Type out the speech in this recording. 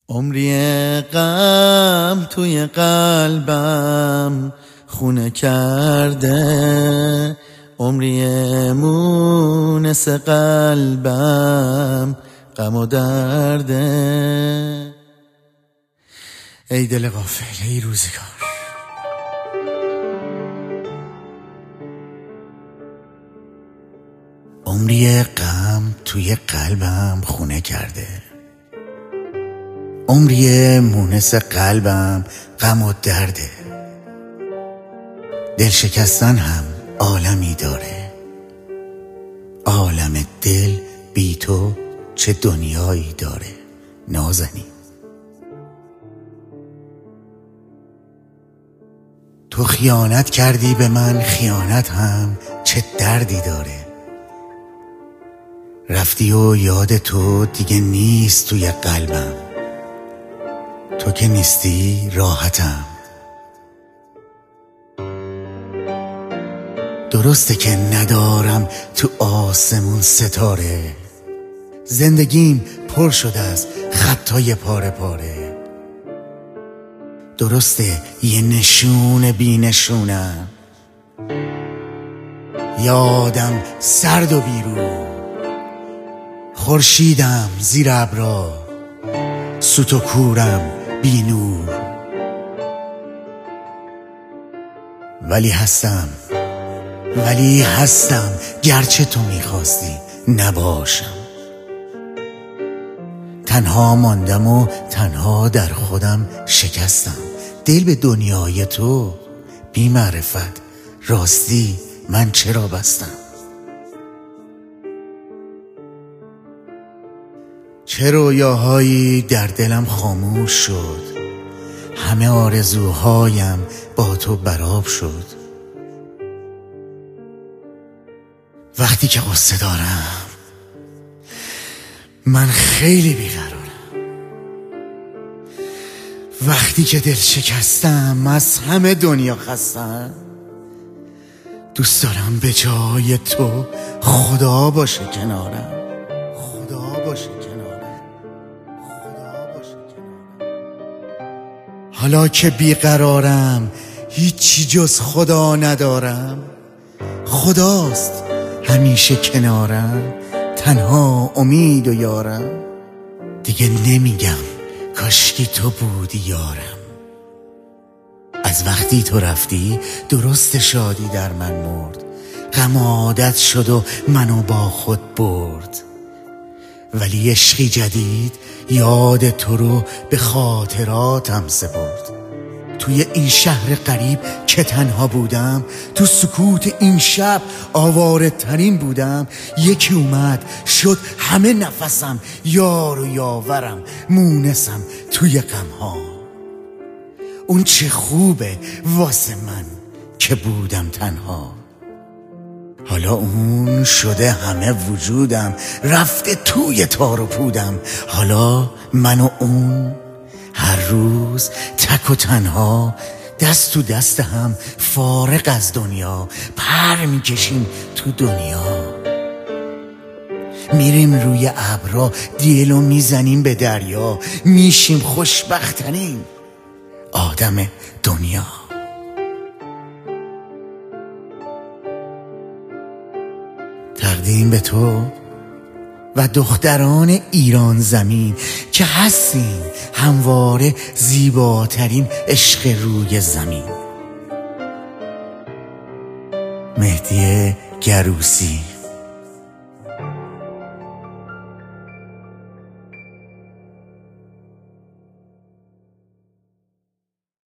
عمری غم توی قلبم خونه کرده، عمری مونس قلبم غم و درده. ای دل غافل، ای روزگار، عمری غم توی قلبم خونه کرده، عمری مونس قلبم غم و درده. دل شکستن هم عالمی داره، عالم دل بی تو چه دنیایی داره. نازنین، تو خیانت کردی به من، خیانت هم چه دردی داره. رفتی و یاد تو دیگه نیست توی قلبم، تو که نیستی راحتم. درسته که ندارم تو آسمون ستاره، زندگیم پر شده از خطای پاره پاره. درسته یه نشون بی نشونم، یادم سرد و بیرون، خورشیدم زیر ابرا، سوت و کورم بی نور. ولی هستم گرچه تو میخواستی نباشم. تنها ماندم و تنها در خودم شکستم. دل به دنیای تو بی معرفت، راستی من چرا بستم؟ چه رویاهایی در دلم خاموش شد، همه آرزوهایم با تو برآب شد. وقتی که قصه دارم من خیلی بیقرارم، وقتی که دل شکستم از همه دنیا خستم. دوست دارم به جای تو خدا باشه کنارم، خدا باشه کنارم، خدا باشه کنارم. حالا که بیقرارم هیچی جز خدا ندارم، خداست همیشه کنارم، تنها امید و یارم. دیگه نمیگم کاشکی تو بودی یارم. از وقتی تو رفتی درست شادی در من مرد، غم عادت شد و منو با خود برد. ولی عشقی جدید یاد تو رو به خاطراتم سپرد. توی این شهر غریب که تنها بودم، تو سکوت این شب آواره ترین بودم. یکی اومد شد همه نفسم، یار و یاورم، مونسم توی غمها. اون چه خوبه واسه من که بودم تنها. حالا اون شده همه وجودم، رفته توی تار و پودم. حالا من و اون هر روز تک و تنها، دست تو دست هم فارغ از دنیا، پر میکشیم تو دنیا. میریم روی ابرا دیلو میزنیم به دریا، میشیم خوشبختترین آدم دنیا. تقدیم به تو و دختران ایران زمین که هستین همواره زیباترین عشق روی زمین. مهدی گروسی.